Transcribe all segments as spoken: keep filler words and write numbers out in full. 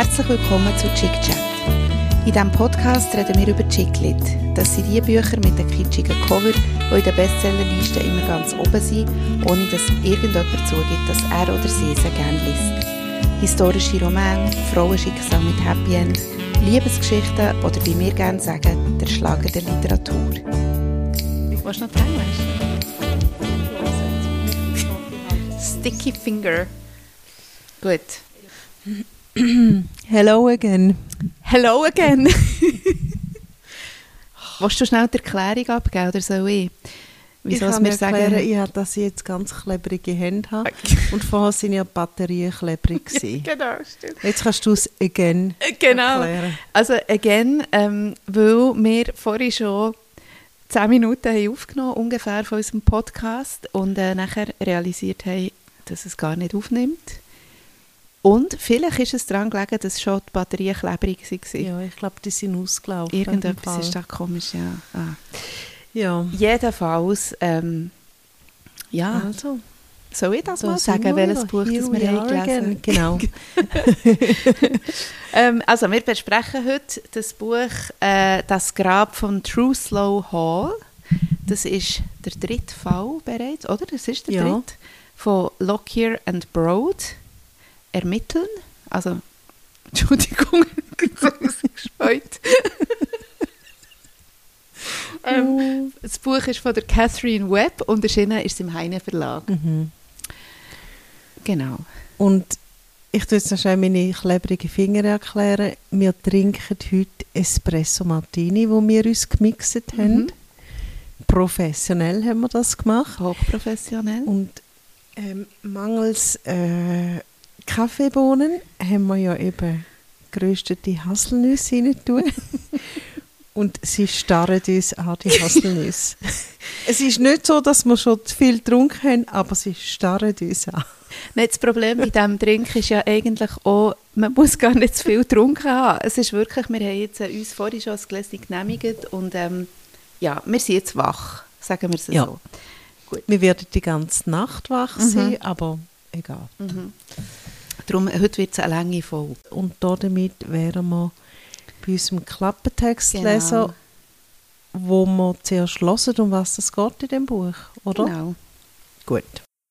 Herzlich willkommen zu Chick Chat. In diesem Podcast reden wir über Chick-Lit. Das sind die Bücher mit den kitschigen Cover, die in den Bestsellerlisten immer ganz oben sind, ohne dass irgendjemand zugibt, dass er oder sie sie gerne liest. Historische Romane, Frauenschicksal mit Happy End, Liebesgeschichten oder wie wir gerne sagen, der Schlager der Literatur. Was noch Englisch? Sticky Finger. Gut. Hello again. Hello again. Willst du schnell die Erklärung abgeben oder soll ich? Wieso ich kann wir sagen, erklären, ich habe, dass ich jetzt ganz klebrige Hände habe. Und vorher waren ja die Batterien klebrig gewesen. Ja, genau, stimmt. Jetzt kannst du es again genau. erklären. Also again, ähm, weil wir vorhin schon zehn Minuten haben aufgenommen ungefähr von unserem Podcast und äh, nachher realisiert haben, dass es gar nicht aufnimmt. Und vielleicht ist es daran gelegen, dass schon die Batterien klebrig waren. Ja, ich glaube, die sind ausgelaufen. Irgendetwas ist da komisch, ja. Ah. Ja. Jedenfalls, ähm, ja. Also, soll ich das so mal sagen, welches Buch das wir haben gelesen? Genau. ähm, also wir besprechen heute das Buch äh, «Das Grab von Truslow Hall». Das ist der dritte Fall bereits, oder? Das ist der ja. dritte von Lockyer and Broad. Ermitteln, also, Entschuldigung, so ausgespeut. ähm, das Buch ist von der Catherine Webb und erschienen ist es im Heine Verlag. Mhm. Genau. Und ich tue jetzt noch schnell meine klebrigen Finger erklären. Wir trinken heute Espresso Martini, wo wir uns gemixt haben. Mhm. Professionell haben wir das gemacht. Hochprofessionell. Und ähm, mangels äh, Kaffeebohnen haben wir ja eben geröstete Haselnüsse rein tun. Und sie starren uns an, die Haselnüsse. Es ist nicht so, dass wir schon zu viel getrunken haben, aber sie starren uns an. Nein, das Problem mit diesem Drink ist ja eigentlich auch, man muss gar nicht zu viel getrunken haben. Es ist wirklich, wir haben jetzt, äh, uns vorhin schon das Gläschen genehmigt und ähm, ja, wir sind jetzt wach, sagen wir es ja. so. Gut. Wir werden die ganze Nacht wach sein, mhm. aber egal. Mhm. Darum, heute wird es eine lange Folge. Und damit wären wir bei unserem Klappentext genau. lesen, wo wir zuerst hören, um was es geht in dem Buch, oder? Genau. Gut.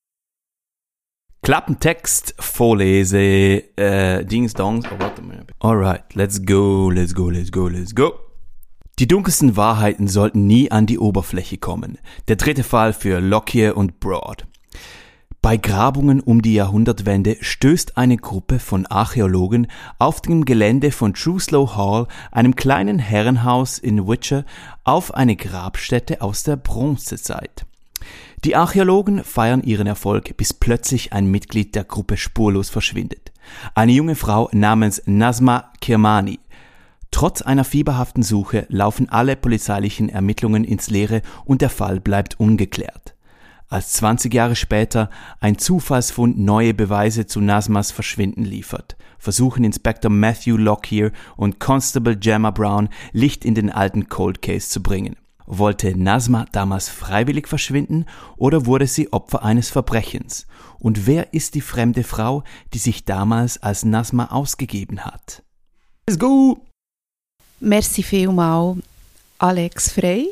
Klappentext vorlese, äh, Dings, Dongs, oh, warte mal. Alright, let's go, let's go, let's go, let's go. Die dunkelsten Wahrheiten sollten nie an die Oberfläche kommen. Der dritte Fall für Lockyer und Broad. Bei Grabungen um die Jahrhundertwende stößt eine Gruppe von Archäologen auf dem Gelände von Truslow Hall, einem kleinen Herrenhaus in Wiltshire, auf eine Grabstätte aus der Bronzezeit. Die Archäologen feiern ihren Erfolg, bis plötzlich ein Mitglied der Gruppe spurlos verschwindet. Eine junge Frau namens Nazma Kirmani. Trotz einer fieberhaften Suche laufen alle polizeilichen Ermittlungen ins Leere und der Fall bleibt ungeklärt. Als zwanzig Jahre später ein Zufallsfund neue Beweise zu Nazmas Verschwinden liefert, versuchen Inspektor Matthew Lockyer und Constable Gemma Brown Licht in den alten Cold Case zu bringen. Wollte Nazma damals freiwillig verschwinden oder wurde sie Opfer eines Verbrechens? Und wer ist die fremde Frau, die sich damals als Nazma ausgegeben hat? Let's go! Merci vielmals, Alex Frey.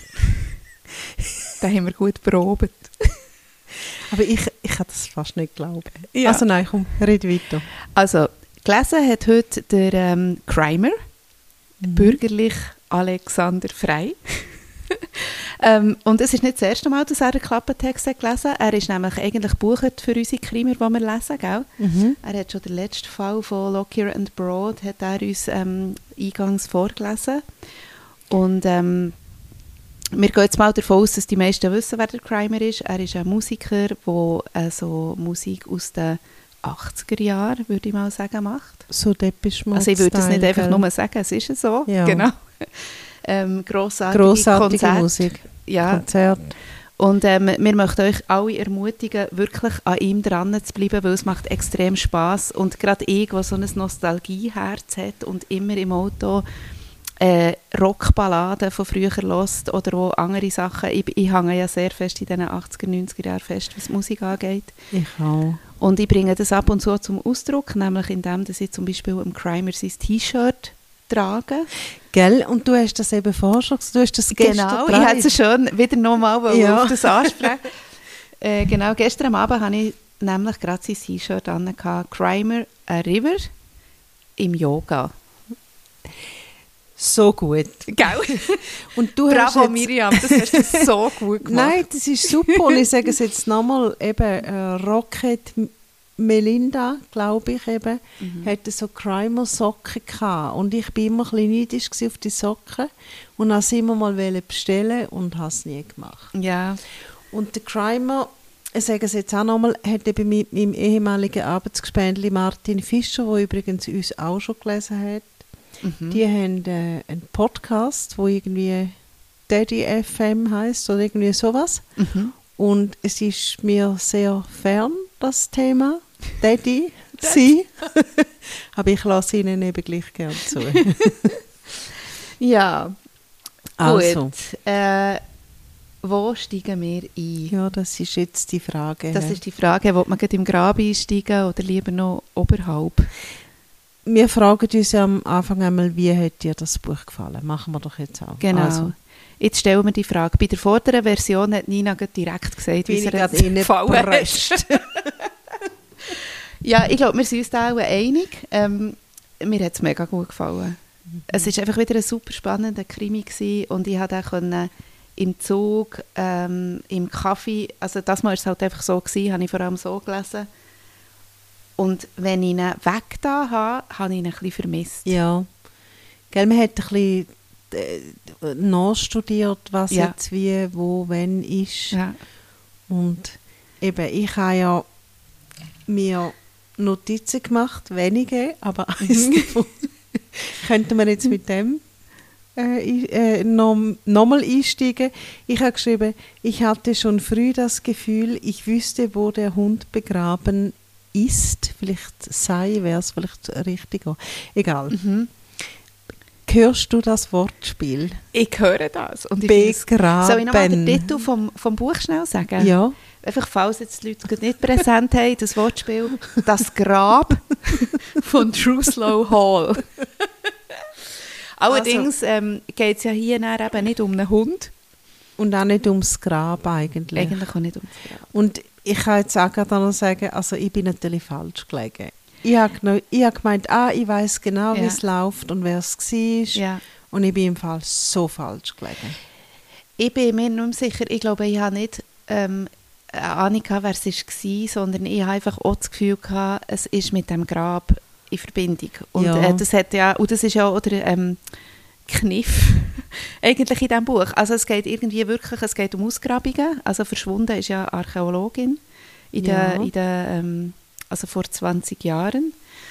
Da haben wir gut probiert. Aber ich, ich kann das fast nicht glauben. Ja. Also nein, komm, red weiter. Also, gelesen hat heute der ähm, Crimer, mhm. bürgerlich Alexander Frey. ähm, und es ist nicht das erste Mal, dass er einen Klappentext hat gelesen hat. Er ist nämlich eigentlich gebucht für unsere Krimer, die wir lesen, gell? Mhm. Er hat schon den letzten Fall von Lockyer and Broad hat er uns ähm, eingangs vorgelesen. Und ähm, wir gehen jetzt mal davon aus, dass die meisten wissen, wer der Crimer ist. Er ist ein Musiker, der äh, so Musik aus den achtziger Jahren, würde ich mal sagen, macht. So Depeche Mode. Also ich würde es nicht einfach gell? nur sagen, es ist so. Ja. Genau. ähm, grossartige, grossartige Konzerte. Musik. Ja. Konzert. Und ähm, wir möchten euch alle ermutigen, wirklich an ihm dran zu bleiben, weil es macht extrem Spass. Und gerade ich, der so ein Nostalgieherz hat und immer im Auto äh, Rockballaden von früher hört oder auch andere Sachen. Ich, ich hänge ja sehr fest in den achtziger, neunziger Jahren fest, was Musik angeht. Ich auch. Und ich bringe das ab und zu zum Ausdruck, nämlich indem dass ich zum Beispiel im Crimer sein T-Shirt trage. Gell? Und du hast das eben vorher schon gesagt, du hast das gestern Genau, getragen. ich hätte es schon wieder nochmal Ja. auf das ansprechen. äh, genau, gestern am Abend hatte ich nämlich gerade sein T-Shirt an, Crimer, a River, im Yoga. So gut. Gell? Und du Bravo, hast jetzt, Miriam, das hast du so gut gemacht. Nein, das ist super. Und ich sage es jetzt nochmal, eben äh, Rocket Melinda, glaube ich eben, Mhm. hatte so Crimer-Socken gehabt. Und ich war immer ein bisschen neidisch gewesen auf die Socken und wollte sie immer mal bestellen und habe es nie gemacht. Ja. Und der Crimer, ich sage es jetzt auch nochmal, hat eben mit meinem ehemaligen Arbeitsgespendli Martin Fischer, der übrigens uns auch schon gelesen hat, Mhm. die haben äh, einen Podcast, der irgendwie Daddy F M heisst oder irgendwie sowas. Mhm. Und es ist mir sehr fern, das Thema Daddy sein. Aber ich lasse ihnen eben gleich gerne zu. Ja, Also, gut. Äh, wo steigen wir ein? ja, das ist jetzt die Frage. Das ist die Frage, will man gerade im Grab einsteigen oder lieber noch oberhalb? Wir fragen uns ja am Anfang einmal, wie hat dir das Buch gefallen? Machen wir doch jetzt auch. Genau. Also, Jetzt stellen wir die Frage. Bei der vorderen Version hat Nina gerade direkt gesagt, wie bin sie ich gerade es gefallen hat. reingepresst. Ja, ich glaube, wir sind uns da auch einig. Ähm, mir hat es mega gut gefallen. Mhm. Es war einfach wieder ein super spannender Krimi gewesen und ich konnte auch im Zug, ähm, im Kaffee, also das Mal war es halt einfach so gewesen, habe ich vor allem so gelesen. Und wenn ich ihn weg da habe, habe ich ihn ein bisschen vermisst. Ja. Gell, man hat ein bisschen äh, nachstudiert, was Ja. jetzt wie, wo, wenn ist. Ja. Und eben, ich habe ja mir Notizen gemacht, wenige, aber eins davon könnte man jetzt mit dem äh, äh, noch, noch mal einsteigen. Ich habe geschrieben, ich hatte schon früh das Gefühl, ich wüsste, wo der Hund begraben ist. Vielleicht sei, wäre es vielleicht richtiger. Egal. Mhm. Hörst du das Wortspiel? Ich höre das. Und ich finde es- Begraben. Soll ich nochmal den Titel vom, vom Buch schnell sagen? Ja. Einfach, falls jetzt die Leute gerade nicht präsent haben, das Wortspiel «Das Grab» von Truslow Hall. Allerdings ähm, geht es ja hier nachher eben nicht um einen Hund. Und auch nicht ums Grab eigentlich. Eigentlich auch nicht um das Grab. Und ich kann jetzt auch gerade noch sagen, also ich bin natürlich falsch gelegen. Ich habe geno- ich habe gemeint, ah, ich weiss genau, Ja. wie es läuft und wer es war. Ja. Und ich bin im Fall so falsch gelegen. Ich bin mir nicht mehr sicher, ich glaube, ich habe nicht ähm, eine Ahnung gehabt, wer es war, sondern ich habe einfach auch das Gefühl gehabt, es ist mit dem Grab in Verbindung. Und, Ja. äh, das, hat ja, und das ist ja auch der ähm, Kniff eigentlich in diesem Buch. Also es geht irgendwie wirklich, es geht um Ausgrabungen. Also verschwunden ist ja Archäologin in Ja. der, in der, ähm, also vor zwanzig Jahren.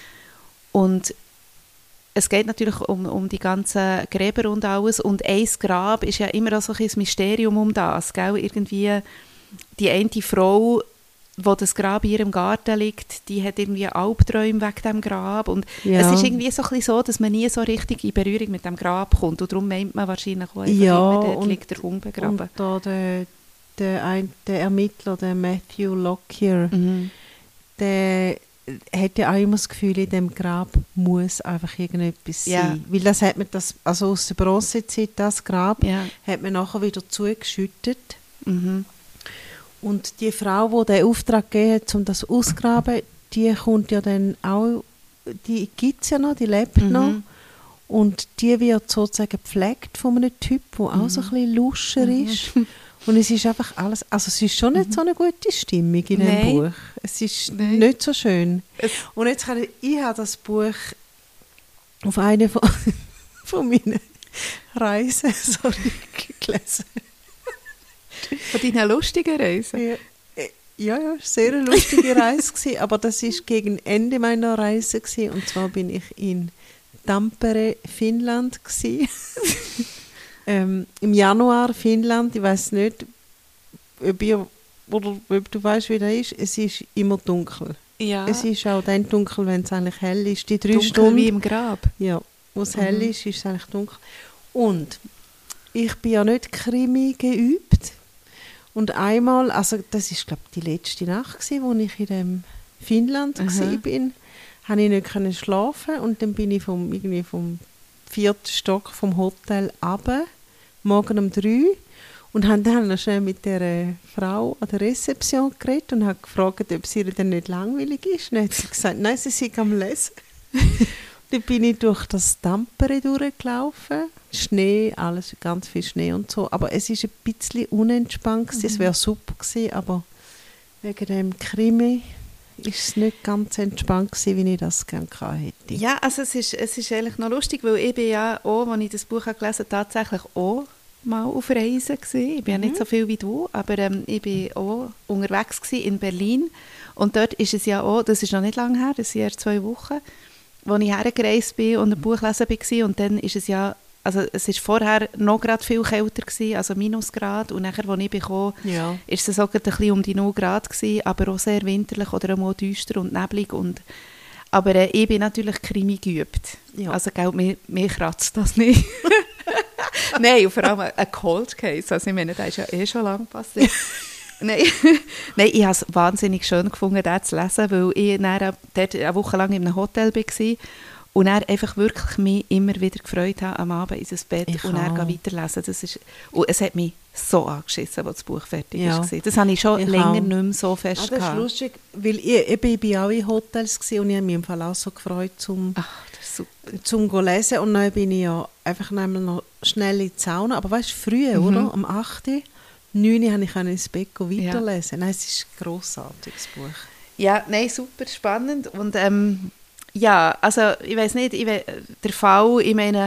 Und es geht natürlich um, um die ganzen Gräber und alles. Und ein Grab ist ja immer auch so ein bisschen ein Mysterium um das. Gell? Irgendwie die eine Frau, wo das Grab in ihrem Garten liegt, die hat irgendwie Albträume wegen dem Grab. Und Ja. es ist irgendwie so ein bisschen so, dass man nie so richtig in Berührung mit dem Grab kommt. Und darum meint man wahrscheinlich auch einfach Ja, immer, dort und- liegt der Hund begraben. Und da der, der, ein, der Ermittler, der Matthew Lockyer, Mhm. der hat ja auch immer das Gefühl, in dem Grab muss einfach irgendetwas Ja. sein. Weil das hat man, das, also aus der Bronzezeit, das Grab, Ja. hat man nachher wieder zugeschüttet. Mhm. Und die Frau, die den Auftrag gegeben hat, um das auszugraben, die kommt ja dann auch, die gibt es ja noch, die lebt Mhm. noch. Und die wird sozusagen gepflegt von einem Typ, der auch so ein bisschen luscher Mhm. ist. Und es ist einfach alles, also es ist schon nicht so eine gute Stimmung in dem Nein. Buch. Es ist Nein. nicht so schön. Es- Und jetzt kann ich, ich habe das Buch auf eine von, von meinen Reisen sorry, gelesen. Von deinen lustigen Reisen? Ja, äh, ja, ja, sehr eine lustige Reise gewesen, aber das ist gegen Ende meiner Reise gewesen, und zwar bin ich in Tampere, Finnland gewesen. ähm, im Januar Finnland. Ich weiß nicht, ob ihr oder ob du weißt, wie das ist. Es ist immer dunkel. Ja. Es ist auch dann dunkel, wenn es eigentlich hell ist. Die drei dunkel Stunden, wie im Grab. ja, wo es Mhm. hell ist, ist es eigentlich dunkel. Und ich bin ja nicht Krimi geübt. Und einmal, also das ist glaube ich die letzte Nacht gewesen, wo ich in dem Finnland Mhm. gsi bin, konnte ich nicht können schlafen und dann bin ich vom, irgendwie vom vierten Stock vom Hotel runter, morgen um drei, und habe dann noch schnell mit der Frau an der Rezeption geredet und habe gefragt, ob es ihr denn nicht langweilig ist. Dann hat sie gesagt, nein, sie sei am Lesen. Dann bin ich durch das Tampere durchgelaufen. Schnee, alles, ganz viel Schnee und so. Aber es war ein bisschen unentspannt. Mhm. Es wäre super gewesen, aber wegen dem Krimi war es nicht ganz entspannt gewesen, wie ich das gerne gehabt hätte. Ja, also es ist, es ist eigentlich noch lustig, weil ich bin ja auch, als ich das Buch gelesen habe, tatsächlich auch mal auf Reisen gewesen. Ich bin ja nicht so viel wie du, aber ähm, ich bin auch unterwegs gewesen in Berlin. Und dort ist es ja auch, das ist noch nicht lange her, das sind erst zwei Wochen, als ich hergereist bin und ein Buch lesen war. Und dann ist es ja, also es ist vorher noch gerade viel kälter gewesen, also Minusgrad. Und nachher, als ich bekam, Ja. ist es sogar ein bisschen um die null Grad gewesen, aber auch sehr winterlich oder auch mal düster und neblig. Und, aber äh, ich bin natürlich Krimi geübt. Ja. Also gell, mir, mir kratzt das nicht. Nein, und vor allem ein Cold Case. Also ich meine, das ist ja eh schon lange passiert. Nein. Nein, ich habe es wahnsinnig schön gefunden, das zu lesen, weil ich dann dort eine Woche lang in einem Hotel war und dann einfach wirklich mich immer wieder gefreut habe, am Abend in das Bett Ich und dann auch. weiterlesen. Das ist, und es hat mich so angeschissen, als das Buch fertig Ja. war. Das habe ich schon Ich länger auch. nicht mehr so Ah, fest das ist gehabt. lustig, weil ich, eben, ich bin auch in Hotels gewesen und ich habe mich im Fall auch so gefreut, zum, Ach, das ist super. zum zu lesen. Und dann bin ich ja einfach noch schnell in die Sauna. Aber weißt du, früh, Mhm. oder? Um acht Uhr, neun Uhr konnte ich ins Bett weiterlesen. Ja. Nein, es ist ein grossartiges Buch. Ja, nein, super spannend. Und ähm, ja, also ich weiß nicht, ich we- der Fall, ich meine,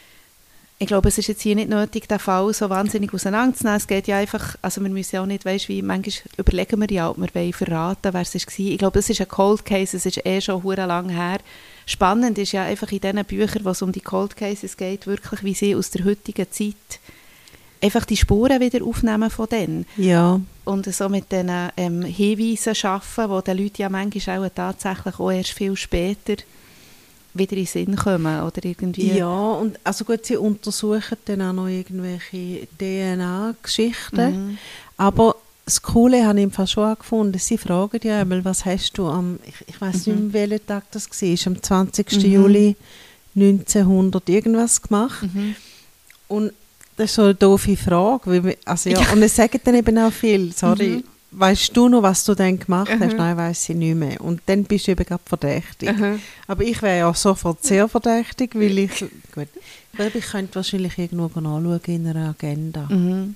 ich glaube, es ist jetzt hier nicht nötig, den Fall so wahnsinnig auseinanderzunehmen. Es geht ja einfach, also wir müssen ja auch nicht, weißt, wie, manchmal überlegen wir ja, ob wir wollen verraten, wer es war. Ich glaube, es ist ein Cold Case, es ist eh schon hure lang her. Spannend ist ja einfach in diesen Büchern, wo es um die Cold Cases geht, wirklich, wie sie aus der heutigen Zeit einfach die Spuren wieder aufnehmen von denen. Ja. Und so mit diesen ähm, Hinweisen arbeiten, die den Leuten ja manchmal auch tatsächlich auch erst viel später wieder in den Sinn kommen. Oder irgendwie. Ja, und also gut, sie untersuchen dann auch noch irgendwelche D N A-Geschichten. Mhm. Aber das Coole habe ich im Fall schon auch gefunden. Sie fragen ja einmal, was hast du am, ich, ich weiß Mhm. nicht mehr, welchen Tag das war, am zwanzigsten Mhm. Juli neunzehnhundert irgendwas gemacht. Mhm. Und das ist so eine doofe Frage. Weil wir, also ja, Ja. Und es sagen dann eben auch viel, sorry, Mhm. weißt du noch, was du dann gemacht hast? Mhm. Nein, weiss ich nicht mehr. Und dann bist du eben gerade verdächtig. Mhm. Aber ich wäre ja sofort sehr verdächtig, weil ich, gut, ich glaube, ich könnte wahrscheinlich irgendwo anschauen in einer Agenda. Mhm.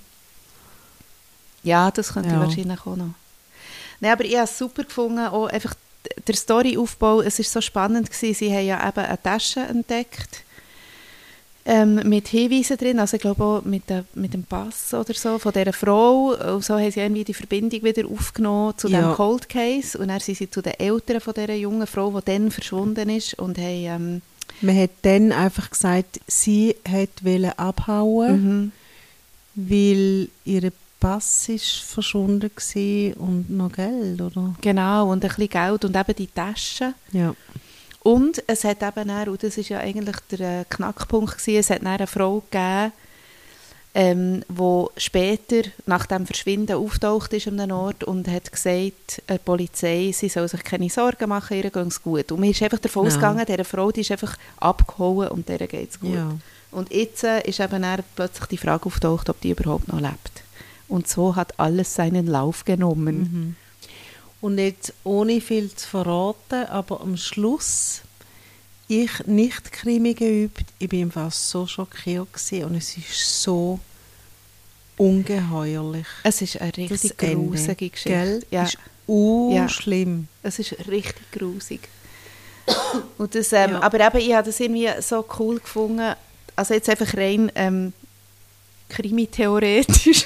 Ja, das könnte Ja. ich wahrscheinlich auch noch. Nein, aber ich habe es super gefunden, auch einfach der Storyaufbau, es war so spannend gewesen. Sie haben ja eben eine Tasche entdeckt, ähm, mit Hinweisen drin, also ich glaube auch mit, der, mit dem Pass oder so von dieser Frau. Und so haben sie irgendwie die Verbindung wieder aufgenommen zu Ja. dem Cold Case. Und dann sind sie zu den Eltern von dieser jungen Frau, die dann verschwunden ist, und haben... Ähm, Man hat dann einfach gesagt, sie wollte abhauen, mhm. weil ihr Pass ist verschwunden war und noch Geld, oder? Genau, und ein bisschen Geld und eben die Tasche. Ja. Und es hat eben dann, und das ist ja eigentlich der äh, Knackpunkt gewesen, es hat dann eine Frau gegeben, ähm, die später nach dem Verschwinden auftaucht ist an einem Ort und hat gesagt, der Polizei, sie soll sich keine Sorgen machen, ihr geht es gut. Und mir ist einfach davon Ja. ausgegangen, dieser Frau, die ist einfach abgehauen und der geht es gut. Ja. Und jetzt äh, ist eben dann plötzlich die Frage auftaucht, ob die überhaupt noch lebt. Und so hat alles seinen Lauf genommen. Mhm. Und jetzt, ohne viel zu verraten, aber am Schluss, ich nicht Krimi geübt, ich bin fast so schockiert gewesen und es ist so ungeheuerlich. Es ist eine richtig Das Ende, gruselige Geschichte. gell? Ja. Ist urschlimm. Es ist richtig grusig. Und das, ähm, Ja. Aber eben, ich habe das irgendwie so cool gefunden, also jetzt einfach rein ähm, krimi-theoretisch.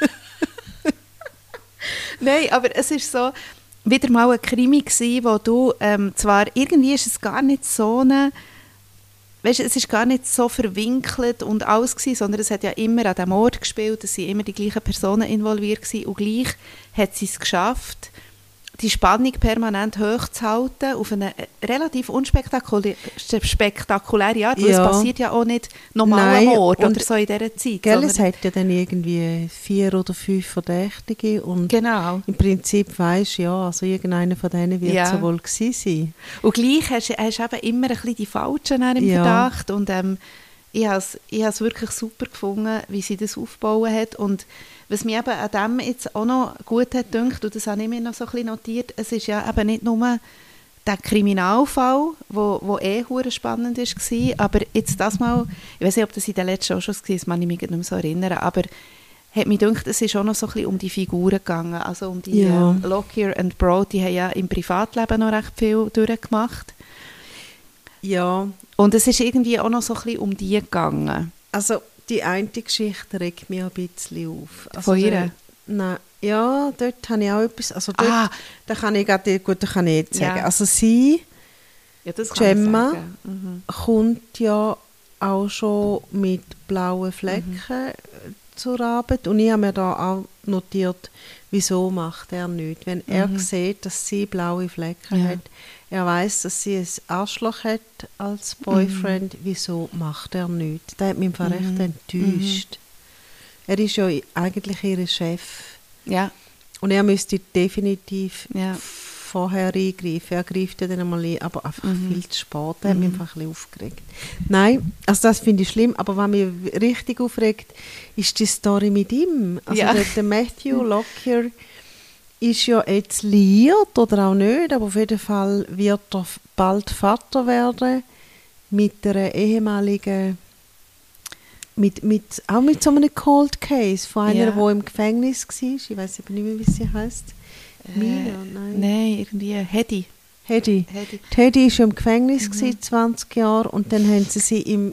Nein, aber es ist so wieder mal ein Krimi gewesen, wo du ähm, zwar, irgendwie ist es gar nicht so eine, weißt, es ist gar nicht so verwinkelt und alles gewesen, sondern es hat ja immer an dem Ort gespielt, es sind immer die gleichen Personen involviert gewesen, und gleich hat sie es geschafft, die Spannung permanent hoch zu halten, auf eine relativ unspektakuläre Art, weil Ja. es passiert ja auch nicht normal Nein, Mord und- oder so in dieser Zeit. Gell, es sondern- hat ja dann irgendwie vier oder fünf Verdächtige und Genau. im Prinzip weisst ja, also irgendeiner von denen wird Ja. es wohl gewesen sein. Und gleich hast du hast eben immer ein bisschen die Falschen dann im Ja. Verdacht. Und ähm, ich habe es ich has wirklich super gefunden, wie sie das aufgebaut hat. Und was mir eben an dem jetzt auch noch gut hat gedacht, und das habe ich mir noch so ein bisschen notiert, es ist ja eben nicht nur der Kriminalfall, wo, wo eh hure spannend war, aber jetzt das mal, ich weiß nicht, ob das in den letzten auch schon war, das kann ich mich nicht mehr so erinnern, aber hat mich gedacht, es ist auch noch so ein bisschen um die Figuren gegangen, also um die Ja. ähm, Lockyer und Broad, die haben ja im Privatleben noch recht viel durchgemacht. Ja, Und es ist irgendwie auch noch so ein bisschen um die gegangen. also die eine Geschichte regt mich ein bisschen auf. Also Von ihr? der- Nein, ja, dort habe ich auch etwas, also dort, Ah. da kann ich gerade, gut, da kann ich jetzt sagen. Ja. Also sie Ja, das Gemma sagen. Mhm. kommt ja auch schon mit blauen Flecken Mhm. äh, zur Arbeit und ich habe mir da auch notiert, wieso macht er nichts. Wenn er Mhm. sieht, dass sie blaue Flecken Ja. hat, er weiß, dass sie ein Arschloch hat als Boyfriend, wieso macht er nichts? Das hat mich einfach Mhm. recht enttäuscht. Er ist ja eigentlich ihr Chef Ja, und er müsste definitiv ja. vorher eingreifen. Er greift ja dann einmal ein, aber einfach Mhm. viel zu spät. Das hat mich Mhm. einfach ein bisschen aufgeregt. Nein, also das finde ich schlimm, aber was mich richtig aufregt, ist die Story mit ihm. Also Ja. der, der Matthew Lockyer ist ja jetzt liiert oder auch nicht, aber auf jeden Fall wird er f- bald Vater werden mit einer ehemaligen, mit, mit, auch mit so einem Cold Case von einer, Ja. die im Gefängnis war. Ich weiß aber nicht mehr, wie sie heißt. Mia, nein. Nein, irgendwie Hedy. Hedy. Hedy. Teddy war im Gefängnis, Mhm. gewesen, zwanzig Jahre, und dann haben sie sie im...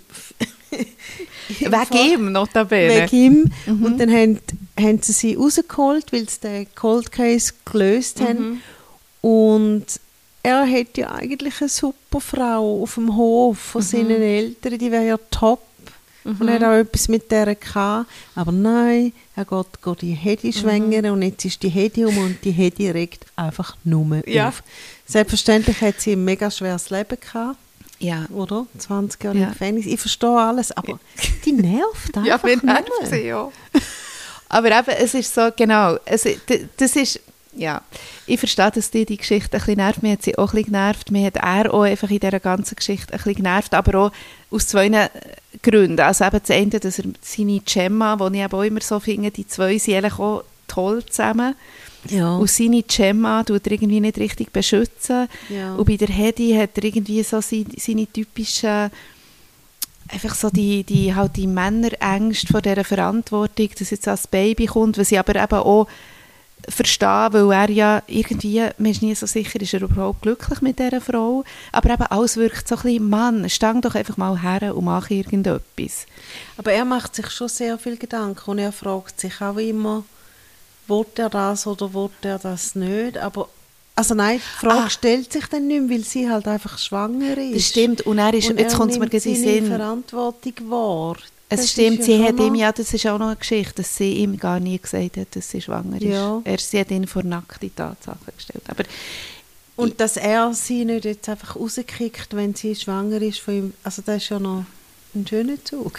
im Vor- Wegen ihm, notabene. Wegen ihm. Mhm. Und dann haben, haben sie sie rausgeholt, weil sie den Cold Case gelöst haben. Mhm. Und er hat ja eigentlich eine super Frau auf dem Hof von Mhm. seinen Eltern, die wäre ja top. Mhm. Und er hat auch etwas mit der gehabt. Aber nein, er geht, geht die Hedy Mhm. schwängern und jetzt ist die Hedy um und die Hedy regt einfach nur Ja. auf. Selbstverständlich hat sie ein mega schweres Leben gehabt, Ja. oder? zwanzig Jahre Ja. im Gefängnis. Ich verstehe alles, aber die nervt einfach Ja, mir nervt nur. sie, ja. Aber eben, es ist so, genau, es, d- das ist, ja, ich verstehe, dass die die Geschichte ein bisschen nervt. Mir hat sie auch ein bisschen genervt. Mir hat er auch einfach in dieser ganzen Geschichte ein bisschen genervt, aber auch aus zwei äh, Gründen. Also eben das eine, dass er seine Gemma, die ich eben auch immer so finde, die zwei sind eigentlich auch toll zusammen. Ja. Und seine Gemma tut er irgendwie nicht richtig beschützen. Ja. Und bei der Hedy hat er irgendwie so seine, seine typischen, einfach so die, die, halt die Männerängste vor dieser Verantwortung, dass jetzt als Baby kommt, was ich aber eben auch verstehe, weil er ja irgendwie, man ist nie so sicher, ist er überhaupt glücklich mit dieser Frau, aber eben alles wirkt so ein bisschen, Mann, stang doch einfach mal her und mach irgendetwas. Aber er macht sich schon sehr viel Gedanken und er fragt sich auch immer, will er das oder will er das nicht? Aber, also nein, die Frage Ah. stellt sich dann nicht mehr, weil sie halt einfach schwanger ist. Das stimmt, und er ist, Und jetzt er kommt es mir nimmt gerade in den seine Sinn. Verantwortung wahr. Es Das stimmt, ist sie ja hat schon ihm noch- ja, das ist auch noch eine Geschichte, dass sie ihm gar nie gesagt hat, dass sie schwanger ist. Ja. Er, sie hat ihn vor nackte Tatsachen gestellt. Aber Und dass er sie nicht jetzt einfach rauskickt, wenn sie schwanger ist von ihm, also das ist ja noch ein schöner Zug.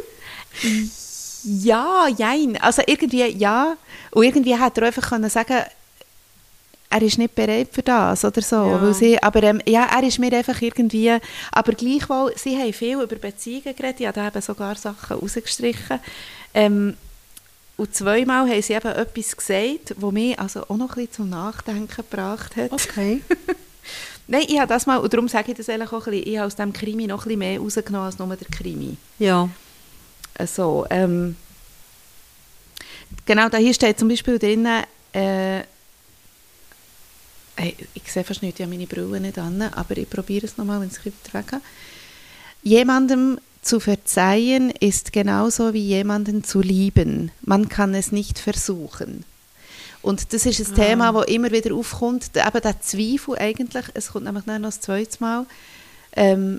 ja, jein. Also irgendwie ja. Und irgendwie hat er einfach können sagen, er ist nicht bereit für das oder so. Ja. Weil sie, aber ähm, ja, er ist mir einfach irgendwie, aber gleichwohl, sie haben viel über Beziehungen geredet, ich habe da eben sogar Sachen rausgestrichen. Ähm, und zweimal haben sie eben etwas gesagt, das mich also auch noch ein bisschen zum Nachdenken gebracht hat. Okay. Nein, ich habe das mal, und darum sage ich das eigentlich auch ein bisschen, ich habe aus dem Krimi noch ein bisschen mehr rausgenommen als nur der Krimi. Ja. Also, ähm, genau, da hier steht zum Beispiel drin, äh, hey, ich sehe fast nicht, ich habe meine Brille nicht an, aber ich probiere es nochmal, wenn es wieder weg habe. Jemandem zu verzeihen ist genauso wie jemanden zu lieben. Man kann es nicht versuchen. Und das ist ein Ah. Thema, das immer wieder aufkommt, eben der Zweifel eigentlich, es kommt nämlich noch das zweite Mal. Ähm,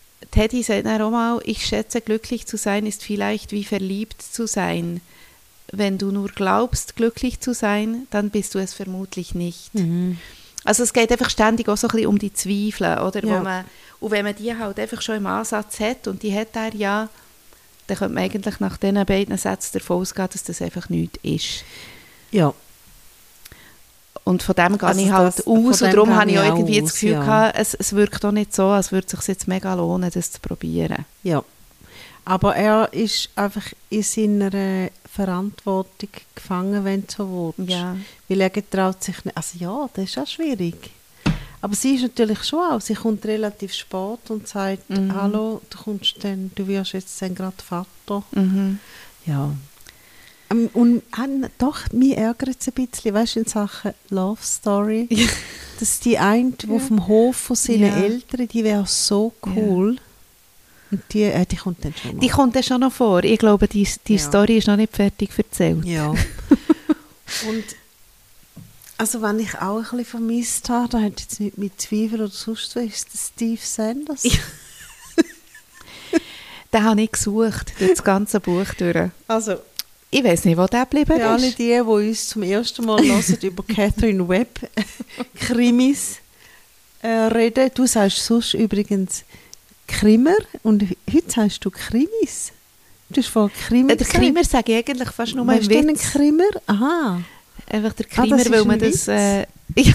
Teddy sagt dann auch mal, ich schätze, glücklich zu sein ist vielleicht wie verliebt zu sein. wenn du nur glaubst, glücklich zu sein, dann bist du es vermutlich nicht. Mhm. Also es geht einfach ständig auch so ein bisschen um die Zweifel, oder? Ja. Wo man, und wenn man die halt einfach schon im Ansatz hat, und die hat er ja, dann könnte man eigentlich nach diesen beiden Sätzen davon ausgehen, dass das einfach nichts ist. Ja. Und von dem gehe Also ich halt das- aus, von und dem darum gehe habe ich auch ich irgendwie aus, das Gefühl ja. gehabt, es, es wirkt auch nicht so, als würde es sich jetzt mega lohnen, das zu probieren. Ja. Aber er ist einfach in seiner Verantwortung gefangen, wenn du so willst. Ja. Weil er getraut sich nicht. Also ja, das ist auch schwierig. Aber sie ist natürlich schon auch. Sie kommt relativ spät und sagt, Mhm. hallo, du kommst dann, du wirst jetzt dann gerade Vater. Mhm. Ja. Ähm, Und ähm, doch, mich ärgert es ein bisschen, weißt du, in Sachen Love Story, dass die eine, die auf dem Hof von seinen Ja. Eltern, die wäre so cool. Und die, äh, die kommt dann schon noch. Die kommt dann schon noch vor. Ich glaube, die, die Ja. Story ist noch nicht fertig erzählt. Ja. Und also, wenn ich auch ein bisschen vermisst habe, da hat jetzt nicht mit Zweifel oder sonst was, ist das Steve Sanders. Ja. Den habe ich gesucht, durch das ganze Buch durch. Also, Ich weiß nicht, wo der geblieben für alle ist. die, die uns zum ersten Mal hören, über Catherine Webb Krimis äh, reden. Du sagst sonst übrigens Krimer und heute sagst du Krimis. Du hast vorhin Krimer Äh, Der Krimer sage ich eigentlich fast nur Was im ist denn ein Witz. Krimer? Aha. Einfach der Ah, das Krimer, ist weil ein man Witz. das... Äh, ja,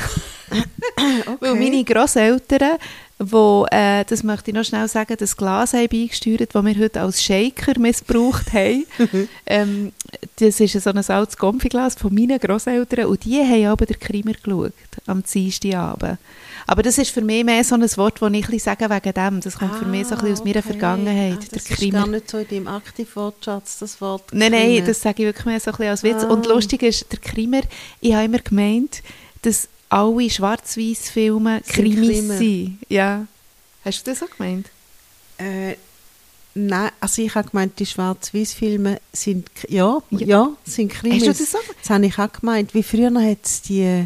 weil meine Grosseltern, wo, äh, das möchte ich noch schnell sagen, das Glas haben beigesteuert, das wir heute als Shaker missbraucht haben. ähm, das ist so ein altes Konfiglas von meinen Grosseltern und die haben aber den Krimer geschaut, am Dienstagabend. Aber das ist für mich mehr so ein Wort, das ich ein bisschen sage wegen dem. Das kommt für mich so ein bisschen aus meiner okay. Vergangenheit. Ah, der das ist Krimer. gar nicht so in deinem Aktivwortschatz, das Wort Nein, nein, Krimer. das sage ich wirklich mehr so ein bisschen als Witz. Ah. Und lustig ist, der Krimer, ich habe immer gemeint, dass alle Schwarz-Weiß-Filme Sind Krimis Krimer. sind. Ja. Hast du das auch gemeint? Äh, nein, also ich habe gemeint, die Schwarz-Weiß-Filme sind, K- ja, Ja. ja, sind Krimis. Hast du das so? Das habe ich auch gemeint. Wie früher hat es die,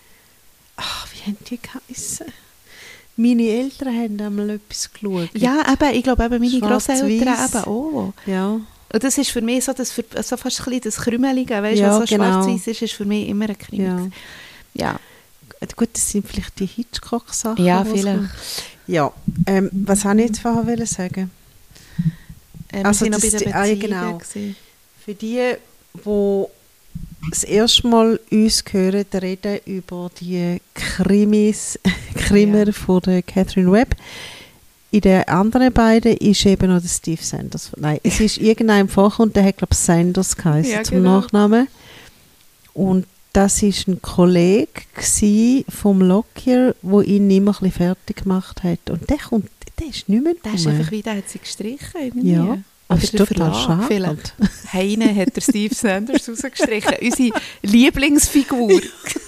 ach, wie haben die geheissen? Meine Eltern haben einmal etwas geschaut. Ja, eben, ich glaube eben meine Grosseltern Schwarz-Weiss. eben auch. Ja, Und das ist für mich so, das, so fast ein bisschen das Krümelige, weißt du, Ja, was so genau. schwarz-weiß ist, ist für mich immer ein Krimi. ja. Ja, Gut, das sind vielleicht die Hitchcock-Sachen. ja die es vielleicht. kommen. Ja, ähm, was habe ich jetzt vorher wollen sagen? Äh, Also wir sind noch bei das- den ah, ja, Beziehungen. genau. gewesen. Für die, die das erste Mal uns hören, reden über die Krimis, Krimer Ja. von der Catherine Webb. In den anderen beiden ist eben noch der Steve Sanders. Nein, es ist irgendein vorgekommen, der hat, glaube ich, Sanders geheißen Ja, zum genau. Nachnamen. Und das war ein Kollege gsi vom Lockyer, der ihn immer ein bisschen fertig gemacht hat. Und der kommt, der ist nicht mehr Der ist rum. einfach wie, der hat sie gestrichen. Irgendwie. Ja, Oder das ist der total Verlag schade. vielleicht. Heine hat der Steve Sanders rausgestrichen. Unsere Lieblingsfigur.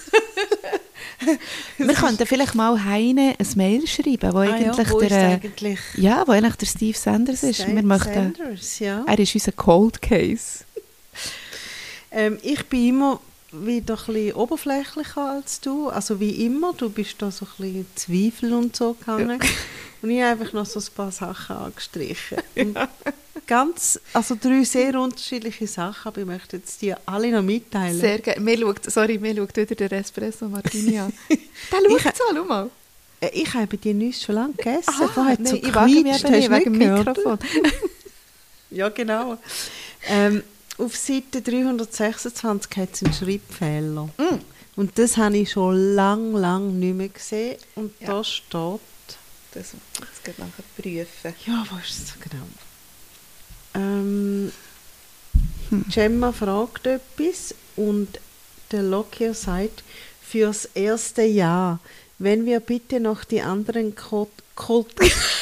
Wir könnten vielleicht mal Heine ein Mail schreiben, wo Ah ja, eigentlich wo ist der, äh, eigentlich ja, wo eigentlich der Steve Sanders ist. Steve Wir möchten, Sanders, ja. er ist unser Cold Case. Ähm, ich bin immer wieder ein bisschen oberflächlicher als du. Also wie immer, du bist da so ein bisschen in Zweifel und so gegangen. Und ich habe einfach noch so ein paar Sachen angestrichen. Und ganz, also drei sehr unterschiedliche Sachen, aber ich möchte jetzt dir alle noch mitteilen. Sehr gerne. Mir schaut, sorry, mir schaut wieder der Espresso Martini an. Der schaut Ich- so, schau mal. Äh, Ich habe die Nüsse schon lange gegessen. Aha, Vorher hat es so nein, ich wage mich gequietscht, eben nicht, hast du wegen dem gehört? Mikrofon. Ja, genau. Ähm, auf Seite dreihundertsechsundzwanzig hat es einen Schreibfehler. Mm. Und das habe ich schon lang, lang nicht mehr gesehen. Und Ja. da steht... Das, das geht nachher prüfen. Ja, wo ist es genau? Ähm, Hm. Gemma fragt etwas und der Lockyer sagt, fürs erste Jahr, wenn wir bitte noch die anderen Code, Code,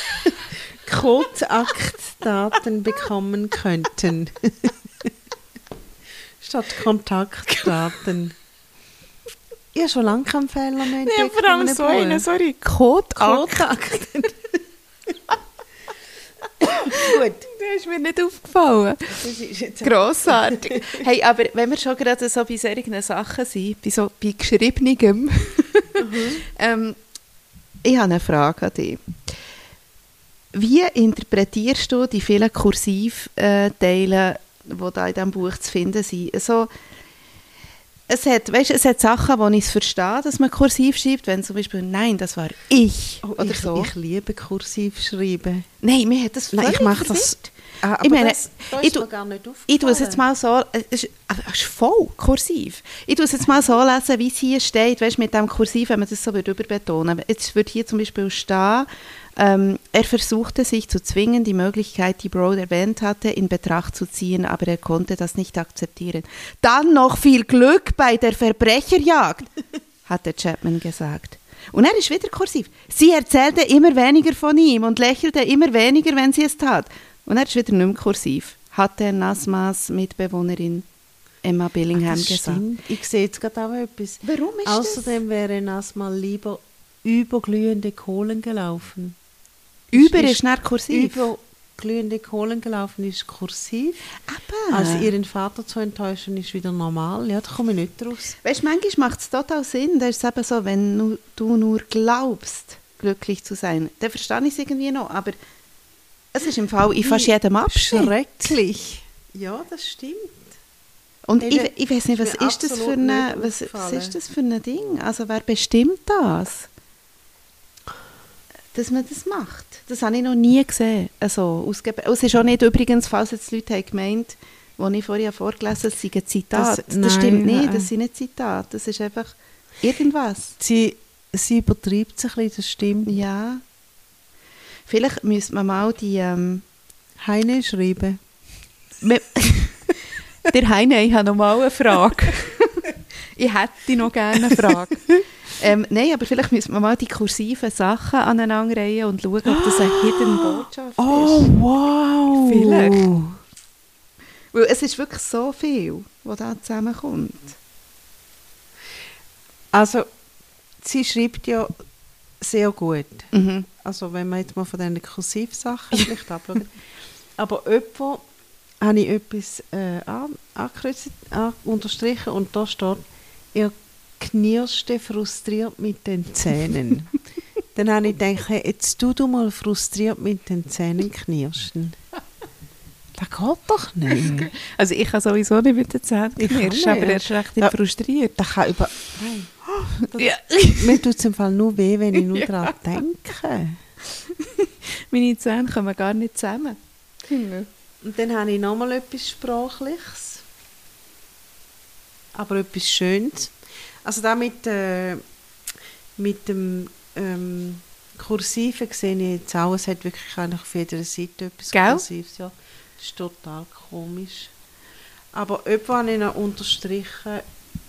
Kontaktdaten bekommen könnten. Statt Kontaktdaten. Ich habe schon lange keinen Fehler mehr entdeckt. Ja, vor allem in einem so einen, Buch. sorry. Kodak. Kontakten. Gut. Das ist mir nicht aufgefallen. Das ist jetzt Grossartig. Hey, aber wenn wir schon gerade so bei solchen Sachen sind, bei, so, bei Geschriebenem, ähm, ich habe eine Frage an dich. Wie interpretierst du die vielen Kursivteile die da in diesem Buch zu finden sind. Also, es hat, weißt, es hat Sachen, wo ich es verstehe, dass man kursiv schreibt, wenn zum Beispiel «Nein, das war ich» Oh, oder ich, so. Ich liebe kursiv schreiben. Nein, mir hat das Nein, ich mache das. Ah, aber ich meine, das, da ich ist mir tu- gar nicht aufgefallen. Ich tue es jetzt mal so, es ist, es ist voll kursiv. Ich tue es jetzt mal so lesen, wie es hier steht, weißt, mit dem Kursiv, wenn man das so würde überbetonen. Jetzt würde hier zum Beispiel stehen, ähm, er versuchte sich zu zwingen, die Möglichkeit, die Broad erwähnt hatte, in Betracht zu ziehen, aber er konnte das nicht akzeptieren. Dann noch viel Glück bei der Verbrecherjagd, hatte Chapman gesagt. Und er ist wieder kursiv. Sie erzählte immer weniger von ihm und lächelte immer weniger, wenn sie es tat. Und er ist wieder nicht mehr kursiv, hatte Nasmas Mitbewohnerin Emma Billingham das gesagt. stimmt. Ich sehe jetzt gerade auch etwas. Warum ist Außerdem wäre Nasma lieber über glühende Kohlen gelaufen. das? Über ist- ist nicht kursiv. Über glühende Kohlen gelaufen ist kursiv. Aber, Also ihren Vater zu enttäuschen ist wieder normal. Ja, da komme ich nicht raus. weißt, manchmal macht es total Sinn. Da ist es eben so, wenn nu, du nur glaubst, glücklich zu sein, dann verstehe ich es irgendwie noch. Aber es ist im Fall in fast jedem Abschnitt. Schrecklich. Ja, das stimmt. Und Eben, ich, ich weiß nicht, was ist mir ist, das für absolut eine, nicht was, was aufgefallen. ist das für ein Ding? Also wer bestimmt das? Dass man das macht. Das habe ich noch nie gesehen. Also, ausgebe- es ist auch nicht übrigens, falls jetzt Leute haben gemeint, die ich vorher vorgelesen habe, es sei ein Zitat. Das, Das- stimmt nein, nicht, nein. das sind nicht Zitate. Das ist einfach irgendwas. Sie, sie übertreibt sich ein bisschen, das stimmt. Ja. Vielleicht müsste man mal die... Ähm, Heine schreiben. wir- Der Heine, ich habe noch mal eine Frage. Ich hätte noch gerne eine Frage. Ähm, nein, aber vielleicht müssen wir mal die kursiven Sachen aneinanderreihen und schauen, ob das eine Hidden Botschaft Oh, ist. wow. Vielleicht. Weil es ist wirklich so viel, was da zusammenkommt. Also, sie schreibt ja sehr gut. Mhm. Also, wenn man jetzt mal von diesen Kursivsachen vielleicht abschaut. Aber jemand habe ich etwas äh, an, angekreuzt, an, unterstrichen und da steht, er knirschte frustriert mit den Zähnen. Dann habe ich gedacht, hey, jetzt tu du mal frustriert mit den Zähnen knirschen. Das geht doch nicht. Also ich kann sowieso nicht mit den Zähnen Ich kann knirschen, aber nicht. er ist recht Ja. frustriert. Das kann über... Nein. Das, Ja. Mir tut es im Fall nur weh, wenn ich nur Ja. daran denke. Meine Zähne kommen gar nicht zusammen. Und dann habe ich nochmal etwas Sprachliches. Aber etwas Schönes. Also da mit, äh, mit dem ähm, Kursiven sehe ich jetzt auch, es hat wirklich eigentlich auf jeder Seite etwas Gell? Kursives. Ja. Das ist total komisch. Aber etwas habe ich noch unterstrichen.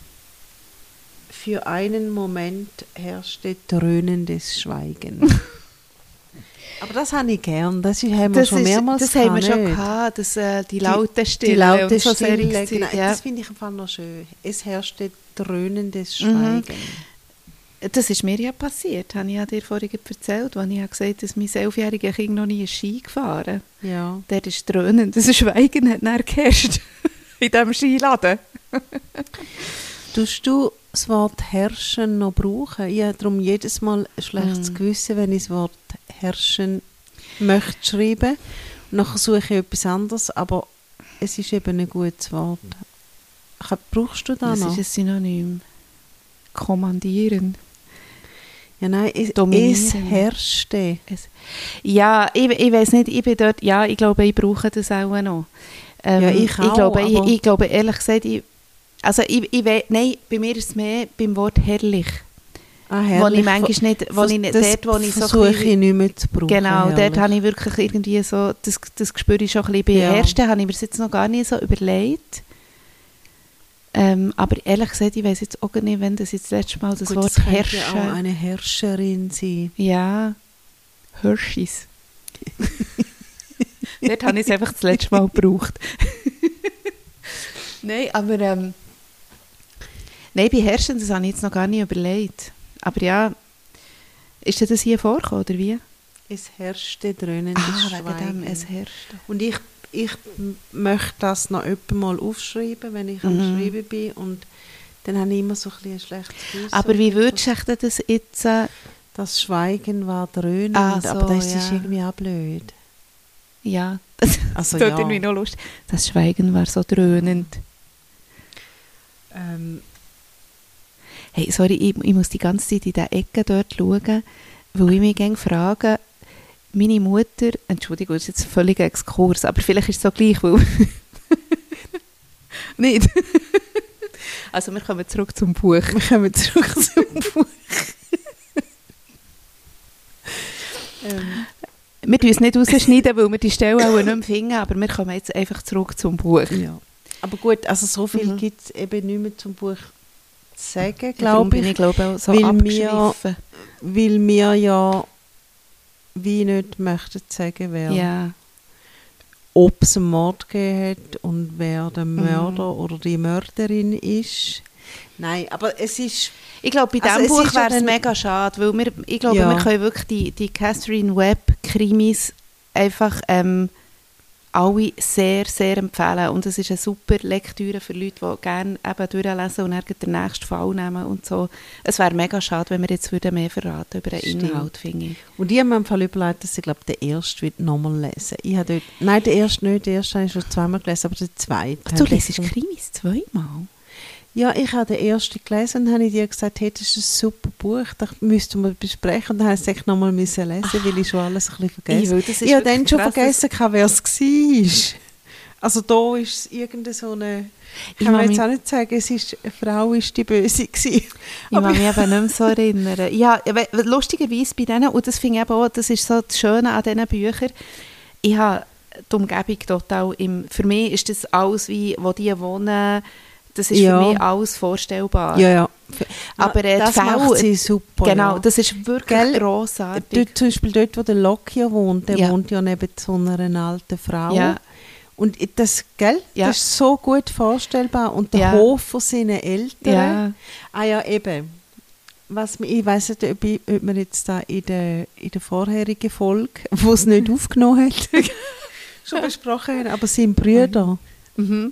Für einen Moment herrschte dröhnendes Schweigen. Aber das habe ich gern. Das haben wir Das, schon ist, mehrmals das haben wir schon nicht. gehabt, das, äh, die laute Stille. Die laute und so Stille, solches genau. Zeug, ja. Das finde ich im Fall noch schön. Es herrschte dröhnendes Mhm. Schweigen. Das ist mir ja passiert, habe ich ja dir vorhin erzählt, als ich ja gesagt habe, dass mein elfjähriger Kind noch nie Ski gefahren ist. Ja. Der ist dröhnend, das Schweigen hat dann geherrscht in diesem Skiladen. Tust du das Wort herrschen noch brauchen? Ich habe darum jedes Mal ein schlechtes Mm. Gewissen, wenn ich das Wort herrschen möchte schreiben. Nachher suche ich etwas anderes, aber es ist eben ein gutes Wort. Ach, brauchst du das Das noch? ist ein Synonym. Kommandieren. Ja, nein, es, Dominieren. es herrschte. Es, ja, ich, ich weiß nicht, ich bin dort, ja, ich glaube, ich brauche das auch noch. Ähm, Ja, ich ich auch, glaube, ich, aber- ich glaube, ehrlich gesagt, ich, also ich, ich we, nein, bei mir ist es mehr beim Wort herrlich. Ah, Wo herrlich. ich manchmal nicht, wo Das- ich nicht, das dort, wo ich so versuche ein bisschen- ich nicht mehr zu brauchen. Genau, dort herrlich. habe ich wirklich irgendwie so, das, das spüre ich schon ein bisschen. Bei Ja. der ersten habe ich mir das jetzt noch gar nicht so überlegt. Ähm, aber ehrlich gesagt, ich weiß jetzt auch gar nicht, wenn das jetzt das letzte Mal das Gut, Wort das könnte herrschen. ja auch eine Herrscherin sein. Ja, Hershey's. Dort habe ich es einfach das letzte Mal gebraucht. Nein, aber ähm, nein, bei Herrschen, das habe ich jetzt noch gar nicht überlegt. Aber ja, ist dir das hier vorgekommen, oder wie? Es herrschte dröhnendes Ah, Schweigen. wegen dem, es herrscht. Und ich, ich m- möchte das noch öppe mal aufschreiben, wenn ich am Mhm. Schreiben bin. Und dann habe ich immer so ein, bisschen ein schlechtes Gewissen. Aber wie würdest du dich das jetzt... Äh, Das Schweigen war dröhnend, Ah, so, aber das ist ja. irgendwie auch blöd. ja, Das, Also, das tut ja. irgendwie noch lustig. Das Schweigen war so dröhnend. Ähm, Hey, sorry, ich, ich muss die ganze Zeit in diese Ecke dort schauen, weil ich mich gerne frage, meine Mutter, Entschuldigung, das ist jetzt ein völliger Exkurs, aber vielleicht ist es so gleich, weil... Nicht? Also wir kommen zurück zum Buch. wir kommen zurück zum Buch. ähm, Wir tun es nicht rausschneiden, weil wir die Stelle auch nicht mehr finden, aber wir kommen jetzt einfach zurück zum Buch. ja. Aber gut, also so viel Mhm. gibt es eben nicht mehr zum Buch zu sagen, Darum glaube bin ich. ich glaube auch so weil abgeschwiffen. Weil wir ja wie nicht möchten sagen, wer, Ja. ob es einen Mord gegeben hat und wer der Mörder oder die Mörderin ist. Nein, aber es ist... Ich glaube, bei Also diesem es Buch ist ja wäre es dann- mega schade, weil wir, ich glaube, Ja. wir können wirklich die, die Catherine Webb-Krimis einfach ähm, alle sehr, sehr empfehlen. Und es ist eine super Lektüre für Leute, die gerne eben durchlesen und dann den nächsten Fall nehmen und so. Es wäre mega schade, wenn wir jetzt würden mehr verraten über den Stimmt. Inhalt, finde ich. Und ich habe mir im Fall überlegt, dass ich glaube, den ersten wird nochmal lesen. Ich habe dort, nein, den ersten nicht, den ersten habe ich schon zweimal gelesen, aber den zweiten. Ach, du habe ich liest gefunden. Krimis zweimal? Ja, ich habe den ersten gelesen und habe ich dir gesagt, hey, das ist ein super Buch, das müssten wir besprechen. Und dann habe ich es nochmal lesen, weil ich schon alles ein bisschen vergessen Ich will, das ist Ich habe wirklich dann schon krass, vergessen, wer es war. Also da ist es irgendeine so eine... Ich Ich kann mir mag jetzt mich- auch nicht sagen, es ist, eine Frau ist die Böse gewesen. Ich kann mich eben nicht mehr so erinnern. Ja, aber lustigerweise bei denen, und das finde ich eben auch, das ist so das Schöne an diesen Büchern, ich habe die Umgebung total, im, für mich ist das alles wie, wo die wohnen, das ist Ja. für mich alles vorstellbar. Ja, ja. Aber, äh, das die Fälle- macht sie super. Genau, ja. das ist wirklich Gell? grossartig. Dort, zum Beispiel dort, wo der Lokia wohnt, der Ja. wohnt ja neben so einer alten Frau. Ja. Und das, gell, Ja. das ist so gut vorstellbar. Und der Ja. Hof von seinen Eltern. Ja. Ah ja, eben. Was, mir- ich weiss nicht, ob, ich, ob wir jetzt da in der, in der vorherigen Folge, wo es nicht aufgenommen hat, schon besprochen haben, aber seine Brüder. Mhm.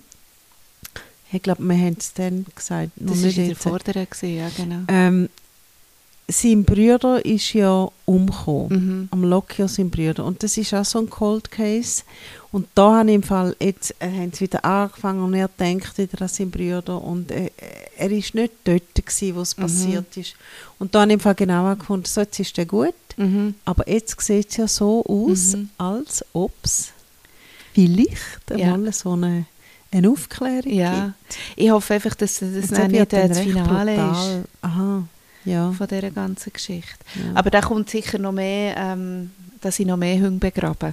Ich glaube, wir haben es dann gesagt. Noch Das war nicht in der jetzt. Vorderen, gewesen, ja genau. Ähm, sein Bruder ist ja umgekommen. Mhm. Am Lokia, sein Bruder. Und das ist auch so ein Cold Case. Und da haben im Fall, jetzt äh, haben sie wieder angefangen und er denkt wieder an seinen Bruder. Und äh, er war nicht dort gewesen, wo es Mhm. passiert ist. Und da haben im Fall genau gefunden, so, jetzt ist der gut. Mhm. Aber jetzt sieht es ja so aus, Mhm. als ob es vielleicht Ja. einmal so eine, eine Aufklärung Ja. gibt. Ich hoffe einfach, dass das Und dann wird nicht äh, dann das recht Finale brutal. Aha, ja. ist von dieser ganzen Geschichte. ja. Aber da kommt sicher noch mehr, ähm, dass ich noch mehr Hunde begraben.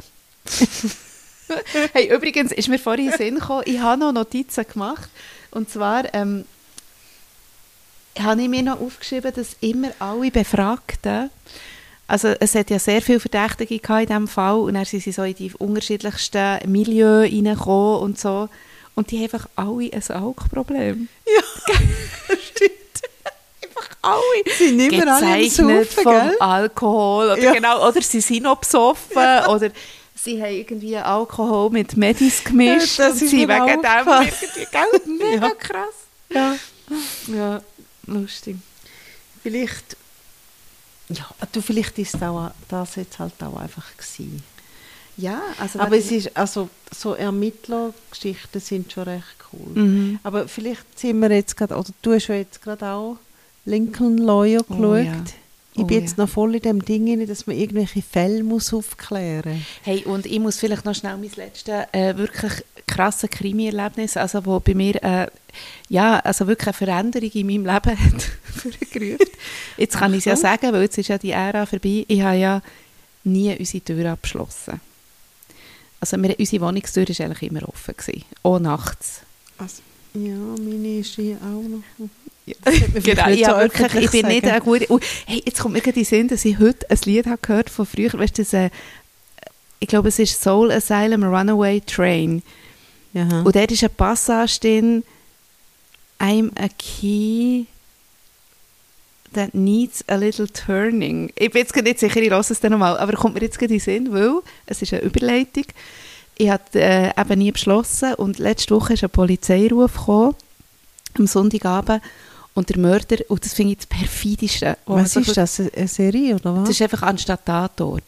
Hey, übrigens ist mir vorhin in den Sinn gekommen, ich habe noch Notizen gemacht. Und zwar ähm, habe ich mir noch aufgeschrieben, dass immer alle Befragten, also es hat ja sehr viele Verdächtige gehabt in diesem Fall und dann sind sie so in die unterschiedlichsten Milieus reingekommen und so. Und die haben einfach alle ein Alkoholproblem. Ja, stimmt. Einfach alle. Sie sind nicht mehr alle am Gezeichnet Saufen, vom gell? Alkohol. Oder, Ja. genau, oder sie sind noch besoffen. Oder sie haben irgendwie Alkohol mit Medis gemischt. Ja, das und ist sie mir wegen dem aufgefallen. irgendwie, gell, mega Ja. krass. Ja. Ja, lustig. Vielleicht, ja, du, vielleicht ist auch, das jetzt halt auch einfach gewesen. Ja, also Aber es ist, also, so Ermittlergeschichten sind schon recht cool. Mhm. Aber vielleicht sind wir jetzt gerade, oder du hast ja jetzt gerade auch Lincoln Lawyer Oh, geschaut. ja. Ich Oh, bin jetzt ja. noch voll in dem Ding rein, dass man irgendwelche Fälle muss aufklären muss. Hey, und ich muss vielleicht noch schnell mein letztes äh, wirklich krasse Krimi-Erlebnis, also wo bei mir äh, ja, also wirklich eine Veränderung in meinem Leben hat vorgerufen. Jetzt kann ich es ja so. sagen, weil jetzt ist ja die Ära vorbei. Ich habe ja nie unsere Tür abgeschlossen. Also wir, unsere Wohnungstür war eigentlich immer offen gewesen, auch nachts. Also, ja, meine ist hier auch noch. Ja. Das sollte man vielleicht Genau, nicht ja, so wirklich, öffentlich ich bin nicht sagen. eine gute... Oh, hey, jetzt kommt mir gerade in den Sinn, dass ich heute ein Lied habe gehört von früher. Weißt du, das, äh, ich glaube, es ist Soul Asylum Runaway Train. Aha. Und dort ist eine Passage drin, I'm a key that needs a little turning. Ich bin jetzt gerade nicht sicher, ich höre es dann nochmal, aber kommt mir jetzt gerade in den Sinn, weil es ist eine Überleitung. Ich habe äh, eben nie beschlossen und letzte Woche ist ein Polizeiruf gekommen, am Sonntagabend, und der Mörder, und das finde ich das perfideste. wo man Was so- ist das, eine Serie oder was? Das ist einfach anstatt Tatort.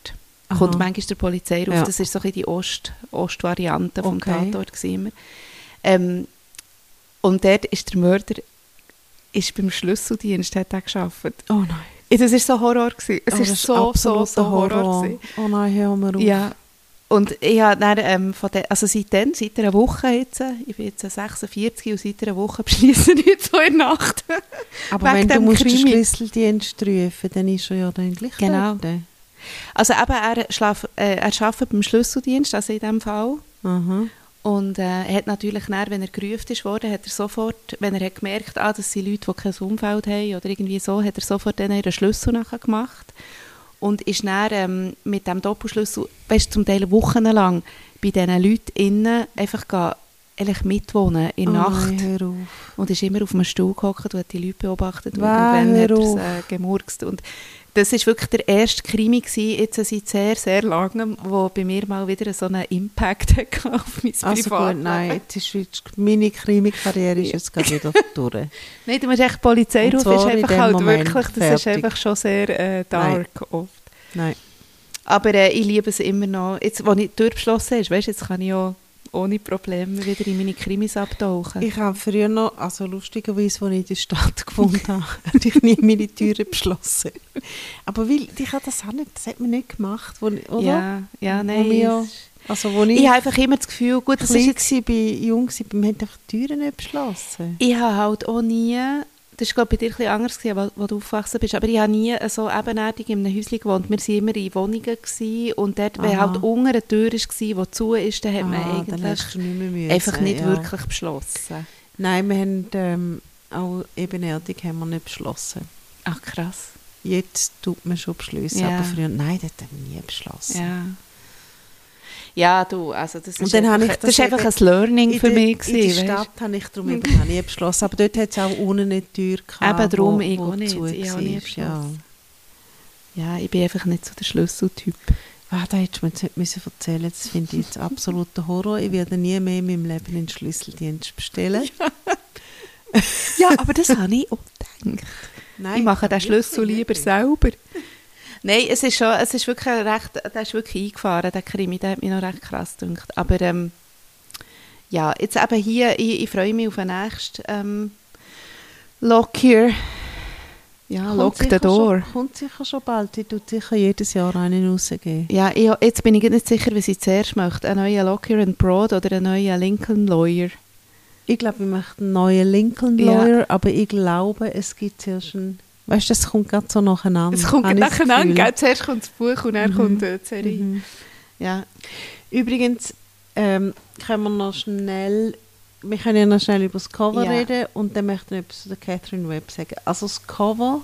Aha. Kommt manchmal der Polizeiruf. Ja. Das war so ein bisschen die Ost, Ostvariante vom Okay. Tatort gewesen immer. Ähm, und dort ist der Mörder ist beim Schlüsseldienst hat er gearbeitet. Oh nein. Das war so Horror gewesen. Es Oh, ist das so, so, absoluter so Horror, Horror. gewesen. Oh nein, hör mal auf. Ja. Und ich habe dann, ähm, von de, also seitdem, seit einer Woche jetzt, ich bin jetzt sechsundvierzig und seit einer Woche beschließe ich jetzt so in der Nacht. Aber wegen wenn du dem musst den Krimi. Schlüsseldienst rufen, dann ist er ja dann gleich Genau. dort. Also eben, er, schlaf, äh, er arbeitet beim Schlüsseldienst, also in diesem Fall. Aha. Und äh, er hat natürlich dann, wenn er gerufen ist worden, hat er sofort, wenn er hat gemerkt, ah, das sind Leute, die kein Umfeld haben oder irgendwie so, hat er sofort denen ihren Schlüssel nachher gemacht. Und ist dann ähm, mit dem Doppelschlüssel, weißt du, zum Teil wochenlang bei diesen Leuten innen einfach gehen, eigentlich mitwohnen in der Oh Nacht. nein, hör auf. Und ist immer auf einem Stuhl gehockt und hat die Leute beobachtet. Und Wow, irgendwann hat er hör es äh, gemurkst. Und das war wirklich der erste Krimi gewesen, jetzt seit sehr, sehr langem, der bei mir mal wieder so einen Impact hatte auf mein Also Privatleben. gut, nein, jetzt ist jetzt, meine Krimi-Karriere ist jetzt gerade wieder durch. Nein, du musst echt Polizeiruf, Und ist zwar in einfach dem halt Moment wirklich, das ist fertig. einfach schon sehr äh, dark oft. Nein. Aber äh, ich liebe es immer noch. Jetzt, wo die Tür beschlossen ist, weißt, jetzt kann ich auch ohne Probleme wieder in meine Krimis abtauchen. Ich habe früher noch, also lustigerweise, als ich in der Stadt gewohnt habe, hatte ich nie meine Türen beschlossen. Aber weil, ich habe das auch nicht, das hat man nicht gemacht, wo, oder? ja, ja, Wo nein. wir- es ist- Also wo ich, Ich habe einfach immer das Gefühl, gut, das ist klein jetzt, war, bei jung war, man hat einfach die Türen nicht beschlossen. ich habe halt auch nie, das war glaube ich bei dir ein bisschen anders, gewesen, wo, wo du aufgewachsen bist, aber ich habe nie so ebenerdig in einem Häuschen gewohnt. Wir waren immer in Wohnungen gewesen, und dort, wenn Aha. halt unter eine Tür war, die zu ist, dann hat man Ah, dann eigentlich hast du nicht mehr müssen, einfach nicht ja. wirklich beschlossen. Nein, wir haben ähm, auch ebenerdig haben wir nicht beschlossen. Ach, krass. Jetzt tut man schon Beschlüsse, Ja. aber früher, nein, das haben wir nie beschlossen. Ja. Ja, du, also das Und ist dann habe einfach, ich das ist das einfach eben ein Learning In für der, mich in der gewesen, Stadt habe ich darum eben auch nie beschlossen, aber dort hat es auch unten eine Tür gehabt, Eben darum, wo, ich wo auch nicht. zu Ich habe nie war, beschlossen. Ja, ich bin einfach nicht so der Schlüsseltyp. Ja. Ah, da hättest du mir jetzt nicht müssen erzählen, das finde ich jetzt absoluter Horror. Ich werde nie mehr in meinem Leben einen Schlüsseldienst bestellen. Ja, aber das habe ich auch gedacht. Nein, Ich mache den Schlüssel wirklich lieber nicht. selber. Nein, es ist schon, es ist wirklich recht, der ist wirklich eingefahren, der Krimi, der hat mich noch recht krass gedacht. Aber ähm, ja, jetzt eben hier, ich, ich freue mich auf den nächsten ähm, Lock here. Ja, Kommt Lock the sicher Door. Schon, kommt sicher schon bald. Ich tue sicher jedes Jahr einen rausgeben. Ja, ich, jetzt bin ich nicht sicher, was ich zuerst möchte. Einen neuen Lock here and Broad oder einen neuen Lincoln Lawyer. Ich glaube, ich möchte einen neuen Lincoln Ja. Lawyer, aber ich glaube, es gibt zuerst einen... Weißt du, das kommt gerade so nacheinander. Es kommt habe ich das nacheinander, Gefühl. gell? Zuerst kommt das Buch und dann Mhm. kommt die Serie. Mhm. Ja. Übrigens ähm, können wir noch schnell... Wir können ja noch schnell über das Cover Ja. reden und dann möchte ich etwas zu der Catherine Webb sagen. Also das Cover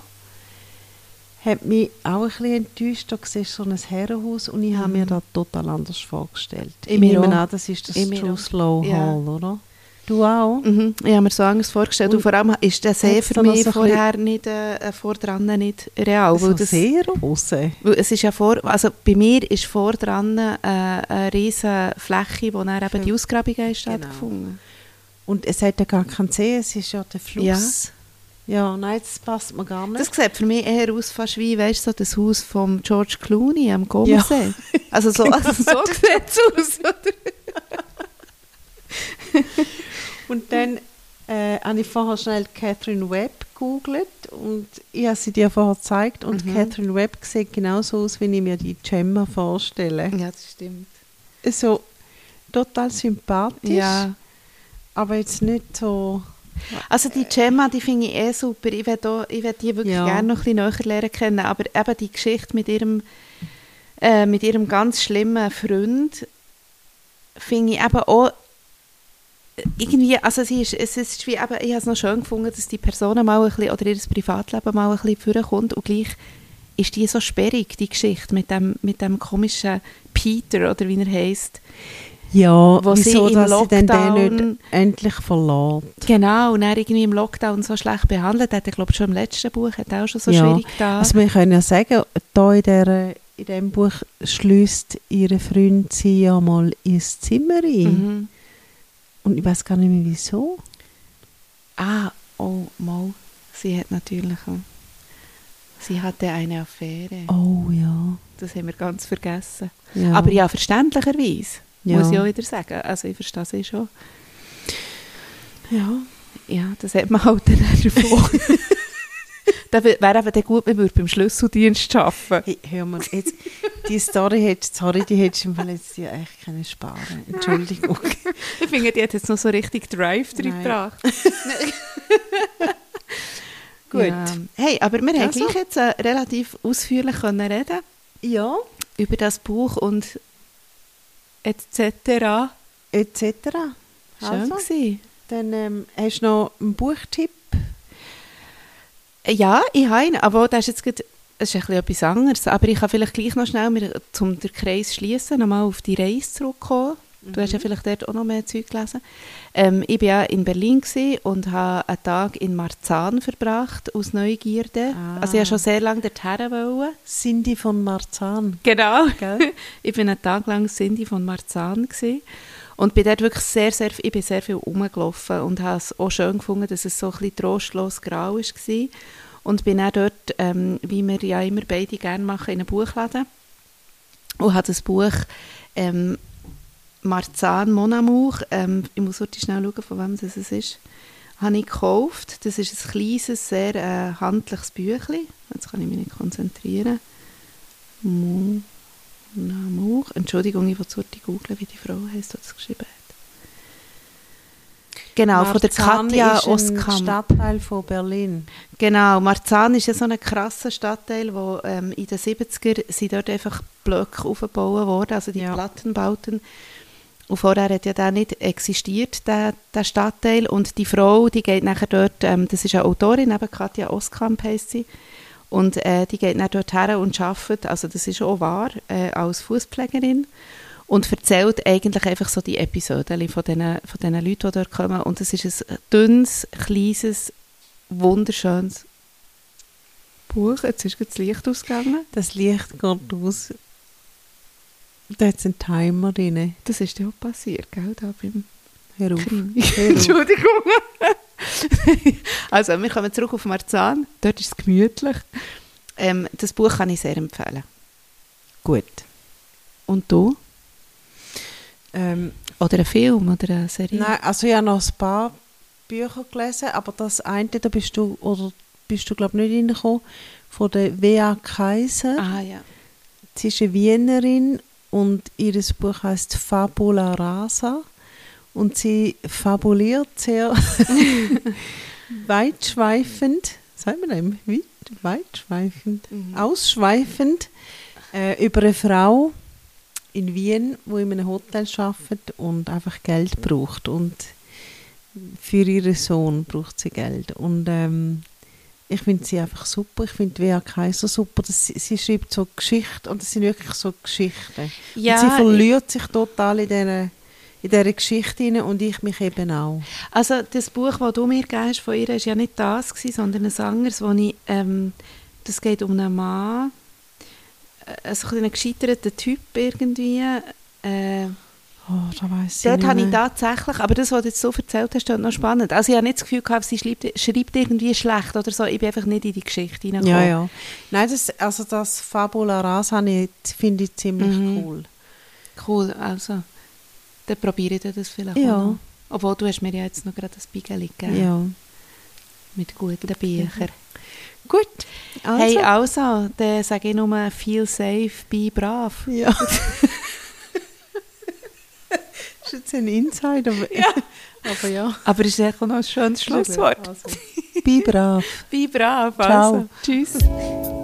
hat mich auch ein bisschen enttäuscht. Da siehst du so ein Herrenhaus und ich habe mir das total anders vorgestellt. Ich Ich mir nehme auch. an, das ist das Ich mir True auch. Slow Ja. Hall, oder? Du auch? Mhm. Ich habe mir so anders vorgestellt. Und, Und vor allem ist der See hat's für dann noch mich so ein vorher nicht, äh, vordran nicht real. So weil das, sehr rosa. weil es ist ja vor, also bei mir ist vordran äh, eine riesige Fläche, wo dann eben die Ausgrabung ist stattgefunden. Und es hat ja gar keinen See, es ist ja der Fluss. Ja, nein, das passt mir gar nicht. Das sieht für mich eher aus fast wie, weißt du, so das Haus von George Clooney am Comersee. Also so, also so sieht es aus, oder? Und dann äh, habe ich vorher schnell Catherine Webb gegoogelt und ich habe sie dir vorher gezeigt und Mhm. Catherine Webb sieht genauso aus, wie ich mir die Gemma vorstelle. Ja, das stimmt. So total sympathisch, Ja. aber jetzt nicht so... Also die Gemma, die finde ich eh super. Ich würde die wirklich Ja. gerne noch ein bisschen näher lernen kennen. Aber eben die Geschichte mit ihrem, äh, mit ihrem ganz schlimmen Freund finde ich eben auch irgendwie, also sie ist, es ist wie eben, ich habe es noch schön gefunden, dass die Person mal ein bisschen, oder ihr Privatleben mal ein bisschen vorkommt und gleich ist die so sperrig, die Geschichte mit dem, mit dem komischen Peter, oder wie er heisst. Ja, Wo sie wieso, im dass sie dann den Lockdown- nicht endlich verlässt. Genau, und er irgendwie im Lockdown so schlecht behandelt hat. Ich glaube, schon im letzten Buch hat er auch schon so Ja. schwierig da. Also wir können ja sagen, da in, der, in diesem Buch schließt ihre Freund sie ja mal ins Zimmer ein. Mhm. Und ich weiß gar nicht mehr, wieso. Ah, oh, mal. Sie hat natürlich... auch- Sie hatte eine Affäre. Oh ja. das haben wir ganz vergessen. Ja. Aber ja, verständlicherweise, Ja. muss ich auch wieder sagen. Also ich verstehe es schon. Ja. Ja, das hat man halt dann davon. Das wäre eben dann gut, wenn wir beim Schlüsseldienst arbeiten. Hey, hör mal, jetzt, die Story hättest, sorry, die hättest du im Fall jetzt ja echt keine sparen. Entschuldigung. Ich finde, die hat jetzt noch so richtig Drive drin Nein. gebracht. Gut. Ja. Hey, aber wir haben Also. gleich jetzt äh, relativ ausführlich können reden Ja. über das Buch und et cetera. Et cetera. Schön Also, gewesen. dann ähm, hast du noch einen Buchtipp? Ja, ich habe ihn, aber das ist jetzt gerade, das ist ein bisschen etwas anderes. Aber ich kann vielleicht gleich noch schnell, mir, um den Kreis schließen, nochmal auf die Reise zurückkommen. Du hast ja vielleicht dort auch noch mehr Zeug gelesen. Ähm, ich war ja in Berlin gewesen und habe einen Tag in Marzahn verbracht, aus Neugierde. Ah. Also ich wollte schon sehr lange dorthin wollen. Cindy von Marzahn. Genau. Gell? Ich bin einen Tag lang Cindy von Marzahn gewesen. Und bin dort wirklich sehr, sehr, ich bin sehr viel rumgelaufen und habe es auch schön gefunden, dass es so ein bisschen trostlos grau war. Und bin dann dort, ähm, wie wir ja immer beide gerne machen, in einen Buchladen. Und habe das Buch ähm, Marzahn Mon Amour, ähm, ich muss heute schnell schauen, von wem das ist, habe ich gekauft. Das ist ein kleines, sehr äh, handliches Büchlein. Jetzt kann ich mich nicht konzentrieren. Mon Amour. Entschuldigung, ich wollte heute googeln, wie die Frau heisst, die das geschrieben hat. Genau, von der Marzahn Katja ist ein Oskam. Stadtteil von Berlin. Genau, Marzahn ist ja so ein krasser Stadtteil, wo ähm, in den siebziger sind dort einfach Blöcke aufgebaut worden, also die Ja. Plattenbauten. Und vorher hat ja der nicht existiert, der, der Stadtteil. Und die Frau, die geht nachher dort, ähm, das ist eine Autorin, eben Katja Oskamp heisst sie, und äh, die geht dann dort her und arbeitet, also das ist auch wahr, äh, als Fußpflegerin und erzählt eigentlich einfach so die Episoden von diesen von diesen Leuten, die dort kommen. Und es ist ein dünnes, kleines, wunderschönes Buch. Jetzt ist gerade das Licht ausgegangen. Das Licht geht aus. Da hat es einen Timer drin. Das ist ja auch passiert, gell, da beim Hör auf. Krimi. Hör auf. Entschuldigung. Also, wir kommen zurück auf Marzahn. Dort ist es gemütlich. Ähm, das Buch kann ich sehr empfehlen. Gut. Und du? Ähm, Oder ein Film oder eine Serie? nein, also ich habe noch ein paar Bücher gelesen, aber das eine, da bist du, oder bist du glaube ich nicht reingekommen, von der W A Kaiser. Ah, ja. Sie ist eine Wienerin und ihr Buch heißt Fabula Rasa. Und sie fabuliert sehr weitschweifend, sagt man dem, weit, weitschweifend, Mhm. ausschweifend, äh, über eine Frau in Wien, die in einem Hotel arbeitet und einfach Geld braucht. Und für ihren Sohn braucht sie Geld. Und ähm, ich finde sie einfach super. Ich finde W A Kaiser super. Das, sie, sie schreibt so Geschichten und das sind wirklich so Geschichten. Ja, und sie verliert sich total in dieser in dieser Geschichte rein und ich mich eben auch. Also das Buch, das du mir gegeben hast von ihr, war ja nicht das gewesen, sondern ein anderes, wo ich, ähm, das geht um einen Mann, äh, so einen gescheiterten Typ irgendwie. Äh, Oh, da weiss ich dort nicht habe ich mehr. tatsächlich, aber das, was du jetzt so erzählt hast, ist noch spannend. Also ich habe nicht das Gefühl gehabt, sie schreibt, schreibt irgendwie schlecht oder so. Ich bin einfach nicht in die Geschichte hineingekommen. Ja, ja. Nein, das, also das Fabula Rasa habe ich- finde ich ziemlich Mhm. cool. Cool, also dann probiere ich das vielleicht Ja. auch noch. Obwohl, du hast mir ja jetzt noch gerade ein Spiegel gegeben Ja. mit guten Büchern. Gut. Also. Hey, also, dann sage ich nur, feel safe, be brav. Ja. Das ist jetzt ein Insider. Aber ja. aber ja. Aber es ist echt noch ein schönes Schlusswort. Also, be brav. Be brav, Ciao. also. Tschüss.